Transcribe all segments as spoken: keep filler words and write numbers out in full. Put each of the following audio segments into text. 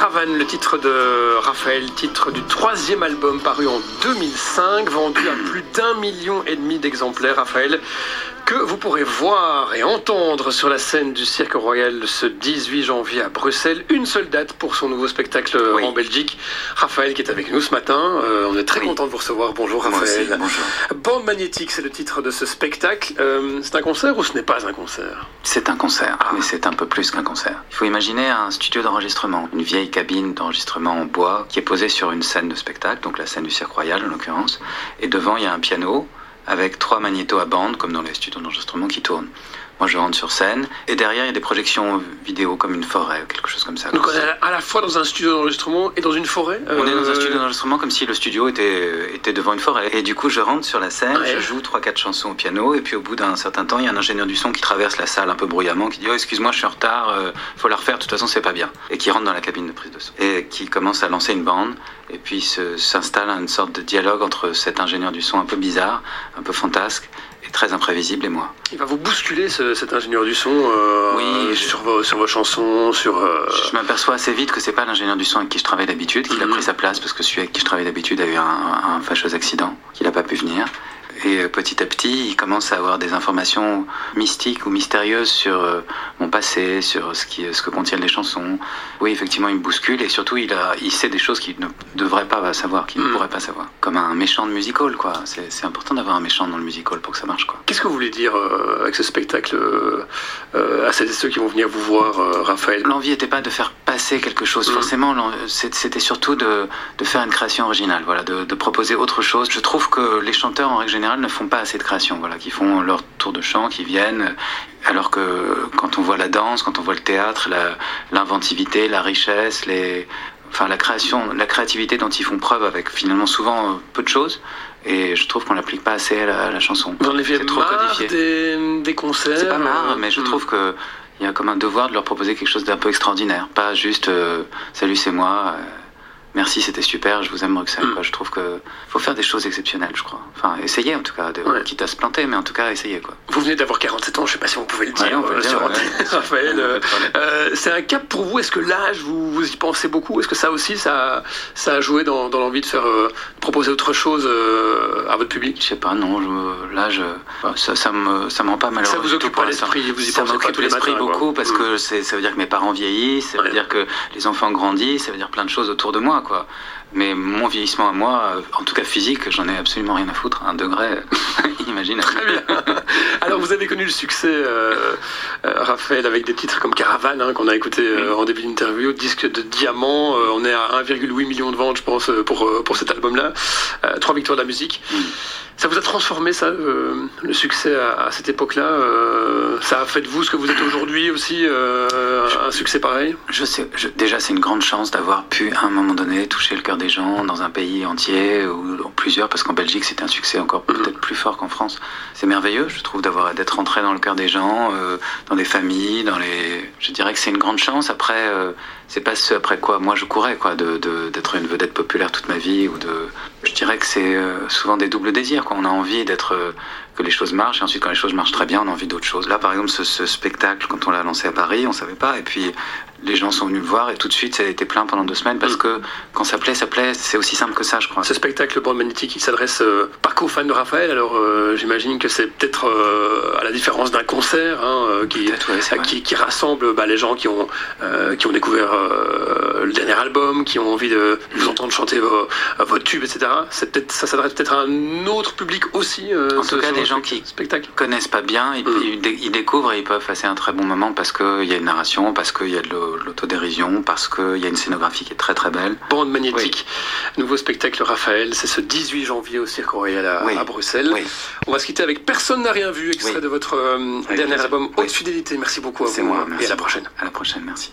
Caravane, le titre de Raphaël, titre du troisième album paru en deux mille cinq, vendu à plus d'un million et demi d'exemplaires. Raphaël, que vous pourrez voir et entendre sur la scène du Cirque Royal ce dix-huit janvier à Bruxelles. Une seule date pour son nouveau spectacle oui. en Belgique. Raphaël qui est avec nous ce matin. Euh, on est très oui. content de vous recevoir. Bonjour Raphaël. Aussi, bonjour. Bande Magnétique, c'est le titre de ce spectacle. Euh, c'est un concert ou ce n'est pas un concert? C'est un concert, ah. mais c'est un peu plus qu'un concert. Il faut imaginer un studio d'enregistrement, une vieille cabine d'enregistrement en bois qui est posée sur une scène de spectacle, donc la scène du Cirque Royal en l'occurrence. Et devant, il y a un piano avec trois magnétos à bande, comme dans les studios d'enregistrement, qui tournent. Moi, je rentre sur scène, et derrière, il y a des projections vidéo comme une forêt, ou quelque chose comme ça. Donc, on est à la fois dans un studio d'enregistrement et dans une forêt euh... On est dans un studio d'enregistrement comme si le studio était, était devant une forêt. Et du coup, je rentre sur la scène, ouais. je joue trois quatre chansons au piano, et puis au bout d'un certain temps, il y a un ingénieur du son qui traverse la salle un peu bruyamment, qui dit « Oh, excuse-moi, je suis en retard, euh, faut la refaire, de toute façon, c'est pas bien. » Et qui rentre dans la cabine de prise de son. Et qui commence à lancer une bande, et puis se, s'installe une sorte de dialogue entre cet ingénieur du son un peu bizarre, un peu fantasque, et très imprévisible, et moi. Il va vous bousculer, ce, cet ingénieur du son, euh, oui, sur, vos, sur vos chansons, sur... Euh... Je m'aperçois assez vite que c'est pas l'ingénieur du son avec qui je travaille d'habitude, qu'il mm-hmm. a pris sa place, parce que celui avec qui je travaille d'habitude a eu un, un fâcheux accident, qu'il n'a pas pu venir. Et petit à petit, il commence à avoir des informations mystiques ou mystérieuses sur euh, mon passé, sur ce, qui, ce que contiennent les chansons. Oui, effectivement, il me bouscule et surtout, il, a, il sait des choses qu'il ne devrait pas savoir, qu'il mmh. ne pourrait pas savoir. Comme un méchant de musical, quoi. C'est, c'est important d'avoir un méchant dans le musical pour que ça marche, quoi. Qu'est-ce que vous voulez dire euh, avec ce spectacle euh, à celles et ceux qui vont venir vous voir, euh, Raphaël? L'envie n'était pas de faire passer quelque chose. Mmh. Forcément, c'était surtout de, de faire une création originale, voilà, de, de proposer autre chose. Je trouve que les chanteurs, en règle générale, ne font pas assez de création, voilà, qui font leur tour de chant, qui viennent, alors que quand on voit la danse, quand on voit le théâtre, la, l'inventivité, la richesse, les, enfin la création, la créativité dont ils font preuve avec finalement souvent peu de choses, et je trouve qu'on l'applique pas assez à la, à la chanson. Vous en avez trop codifié. Des, des concerts. C'est pas marre, mais je mmh. trouve que il y a comme un devoir de leur proposer quelque chose d'un peu extraordinaire, pas juste euh, salut c'est moi. Euh, Merci, c'était super, je vous aime Bruxelles. Mm. Quoi. Je trouve qu'il faut faire des choses exceptionnelles, je crois. Enfin, essayer en tout cas, de, ouais. quitte à se planter, mais en tout cas, essayer. Quoi. Vous venez d'avoir quarante-sept ans, je ne sais pas si vous pouvez le dire, ouais, euh, dire sur ouais, ouais. Raphaël. Euh, euh, c'est un cap pour vous, est-ce que l'âge, vous, vous y pensez beaucoup? Est-ce que ça aussi, ça, ça a joué dans, dans l'envie de faire euh, proposer autre chose euh, à votre public? Je sais pas, non, je, l'âge, ça, ça me, ça me rend pas malheureux. Ça vous occupe pas l'esprit, vous y ça pensez m'occupe pas tous les l'esprit matins, beaucoup, quoi. parce mm. que c'est, ça veut dire que mes parents vieillissent, ça veut ouais. dire que les enfants grandissent, ça veut dire plein de choses autour de moi, quoi. Mais mon vieillissement à moi, en tout cas physique, j'en ai absolument rien à foutre. Un degré inimaginable. Très bien. Alors vous avez connu le succès, euh, euh, Raphaël, avec des titres comme Caravane, hein, qu'on a écouté euh, en début d'interview, disque de diamant. Euh, on est à un virgule huit million de ventes, je pense, pour, pour cet album-là. Euh, trois victoires de la musique. Mm. Ça vous a transformé, ça, euh, le succès à, à cette époque-là euh, Ça a fait de vous ce que vous êtes aujourd'hui aussi, euh, un succès pareil? Je sais, je, déjà, c'est une grande chance d'avoir pu, à un moment donné, toucher le cœur des gens dans un pays entier, ou en plusieurs, parce qu'en Belgique, c'était un succès encore peut-être plus fort qu'en France. C'est merveilleux, je trouve, d'avoir, d'être rentré dans le cœur des gens, euh, dans des familles, dans les... Je dirais que c'est une grande chance. Après, euh, c'est pas ce après quoi moi je courais, quoi, de, de, d'être une vedette populaire toute ma vie, ou de... Je dirais que c'est euh, souvent des doubles désirs, quoi. On a envie d'être, euh, que les choses marchent, et ensuite quand les choses marchent très bien, on a envie d'autre chose. Là, par exemple, ce, ce spectacle, quand on l'a lancé à Paris, on savait pas, et puis les gens sont venus me voir, et tout de suite, ça a été plein pendant deux semaines, parce que quand ça plaît, ça plaît, c'est aussi simple que ça, je crois. Ce spectacle, Bande Magnétique, il s'adresse euh, pas qu'aux fans de Raphaël, alors euh, j'imagine que c'est peut-être, euh, à la différence d'un concert, hein, euh, qui, ouais, qui, qui rassemble bah, les gens qui ont, euh, qui ont découvert euh, le dernier album, qui ont envie de vous entendre chanter vos, vos tubes, et cetera. C'est peut-être, ça s'adresse peut-être à un autre public aussi. Euh, en tout cas, des gens qui spectacle. connaissent pas bien, ils, mmh. ils, ils découvrent et ils peuvent passer un très bon moment parce qu'il y a une narration, parce qu'il y a de l'autodérision, parce qu'il y a une scénographie qui est très très belle. Bande Magnétique, oui. Nouveau spectacle Raphaël, c'est ce dix-huit janvier au Cirque Royal à, oui. à Bruxelles. Oui. On va se quitter avec Personne n'a rien vu, extrait oui. de votre euh, dernier plaisir. album Haute oui. Fidélité. Merci beaucoup à c'est vous moi, et à la prochaine. À la prochaine, merci.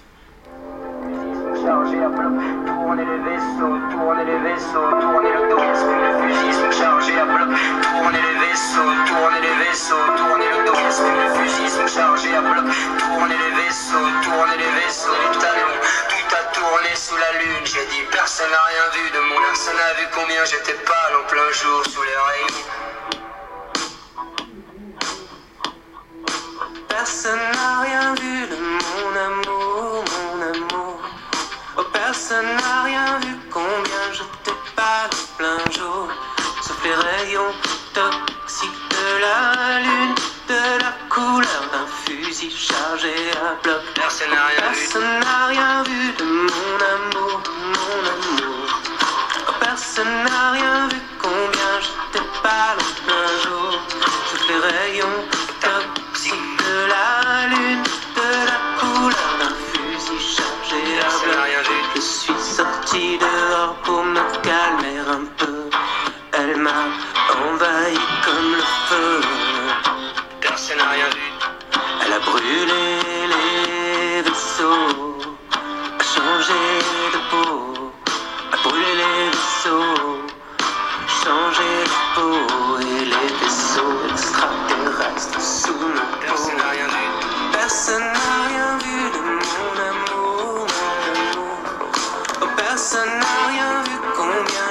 Chargé à bloc, tournez les vaisseaux, tournez les vaisseaux, tournez le dos, le fusil sont chargés à bloc, tournez les vaisseaux, tournez les vaisseaux, tournez le dos, le fusil sont chargés à bloc, tournez les vaisseaux, tournez les vaisseaux, les talons, tout a tourné sous la lune, j'ai dit personne n'a rien vu de mon, personne n'a vu combien j'étais pâle en plein jour sous les rayons. Personne n'a rien vu de mon amour, mon amour. Oh, personne Personne n'a rien vu combien je te parle plein jour. Sauf les rayons toxiques de la lune, de la couleur d'un fusil chargé à bloc. Personne n'a rien vu. Personne n'a rien vu de mon amour, mon amour. Oh, personne n'a rien vu combien je te parle plein jour. Sauf les rayons toxiques de la lune, de la couleur d'un fusil chargé à bloc. Je suis sorti dehors pour me calmer un peu. Elle m'a envahi comme le feu. Personne n'a rien vu. Elle a brûlé les vaisseaux, a changé de peau, a brûlé les vaisseaux, changé de peau. Et les vaisseaux extraterrestres sous nos peaux. Personne n'a rien vu. Personne n'a rien vu de mon amour, mon amour. Oh, personne n'a rien vu combien